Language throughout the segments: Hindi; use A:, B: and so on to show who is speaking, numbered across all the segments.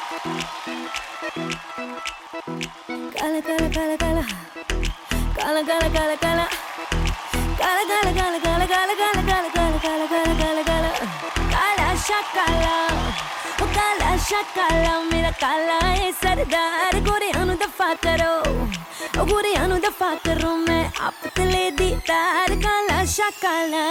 A: Kala kala kala kala kala kala kala kala kala kala kala kala kala kala kala kala kala kala kala kala shakala o kala shakala मेरा काला है सरदार गोरियां नु दफा करो ओ गोरियां नु दफा करो मैं आप तले दीदार काला शकाला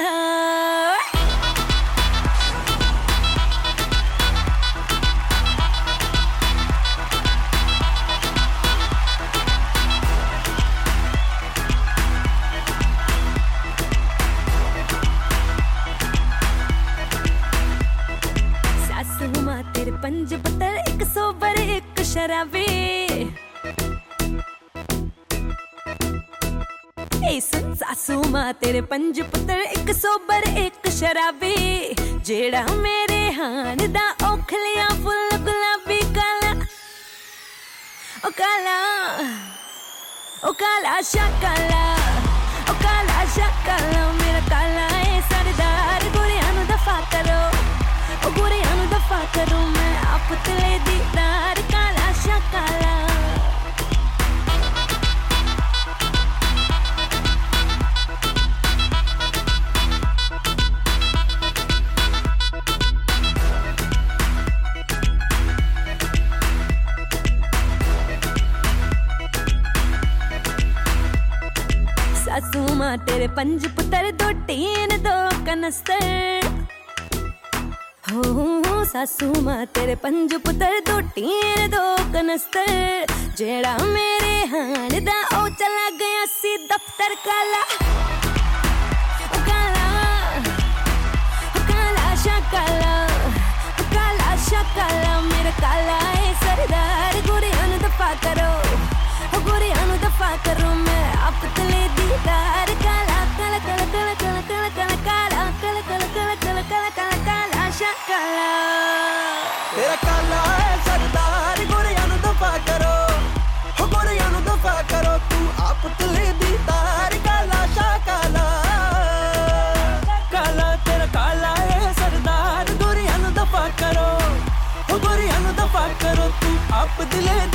A: तेरे पंज पत्थर एक सोबर एक शराबी सुन सासू मां तेरे पंज पुत्तर एक सोबर एक शराबी जेड़ा मेरे हान दा ओखलियां फुल गुलाबी काला ओ काला ओ काला शकाला ओ काला शकाला मेरा काला है सरदार गोरियां नु दफा करो ओ गोरियां नु दफा करो मैं आप तले दीदार काला शकाला सासू मां तेरे पंज पुत्तर दो टीन दो कनस्तर हो सासू मां तेरे पंज पुत्तर दो टीन दो कनस्तर जेड़ा मेरे हान दा ओ चला गया सी दफ्तर काला ओ काला शकाला ओ काला शकाला मेरा काला है सरदार गोरियां नु दफा करो ओ गोरियां नु दफा करो मैं आप तले दीदार काला काला काला काला काला काला काला काला काला काला काला काला काला काला शकाला
B: तेरा काला है सरदार गोरियां नु दफा करो हो गोरियां नु दफा करो तू आप तले दीदार काला शकाला काला तेरा काला है सरदार गोरियां नु दफा करो हो गोरियां नु दफा करो तू आप दिले